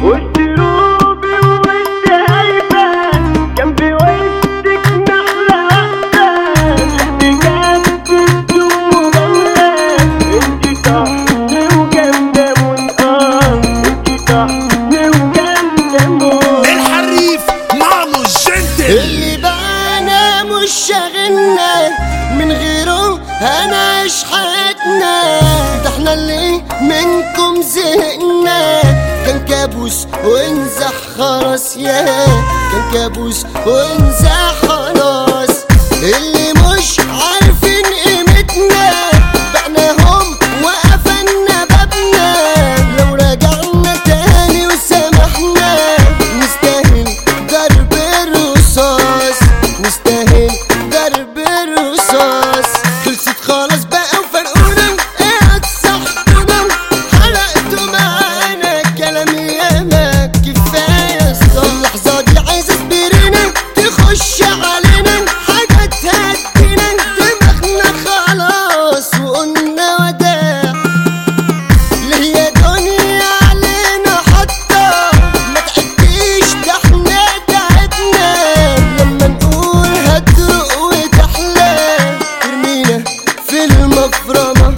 وسط روبي وانت هايبة جنبي وسطك نحلة واحدة بجد بدون مجاملة انتي طحن وجامدة موت انتي طحن وجامدة موت. الحريف مامو الجنتل اللي بقانا مش شاغلنا من غيره هنعيش حياتنا، ده احنا اللي منكم زهقنا. كان كابوس وانزح خلاص يا كان كابوس وانزح خلاص. اللي مش عارفين قيمتنا بعناهم وقفلنا بابنا. لو رجعنا تاني وسامحنا نستاهل ضرب الرصاص، نستاهل ضرب الرصاص. خلصت خلاص بقى وفرقونا اتصاحبونا، حرقتوا معانا كلام ياما كفايه صح. اللحظه دي عايزه سبيرنا تخش علينا حاجه تهدينا، دماغنا خلاص وقلنا وداع. ليه يا دنيا علينا حتى ما تعديش، ده احنا تعبنا لما نقول هتروق وتحلى. ترمينا في المفرمة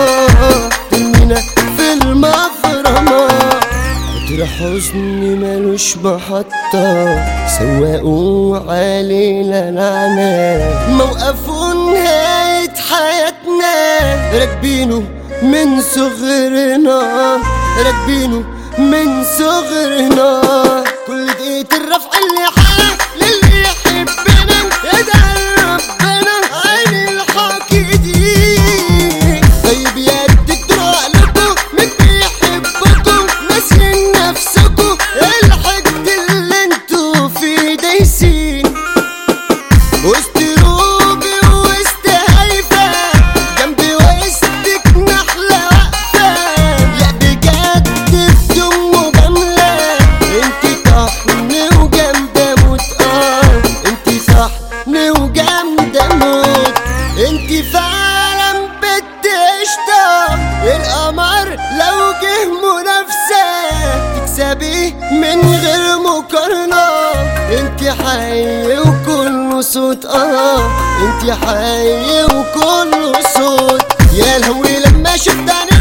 ترمينا في المفرمة. قطر حزني مالوش محطة سواقوا علينا لعنة. موقفوا نهاية حياتنا راكبينه من صغرنا، راكبينه من صغرنا. كل دقيقة الرفع اللي حالة للي يحبنا يدعي ربنا عين الحكي دي. طيب يا ريت تروح لكم من بيحبكم ناسين نفسكم، الحقد اللي انتوا فيه دايسين. وسط روبي وسط هايفة جنبي وسطك نحلة واقفة. لا بجد بدون مجاملة انتي طحن وجامدة موت انتي طحن وجامدة موت. انتي فعلا بنت قشطة، القمر لو جه منافسة تكسبيه من غير مقارنة. انتي حي وكله صوت انتي حي وكله صوت. يا الهوي لما شفت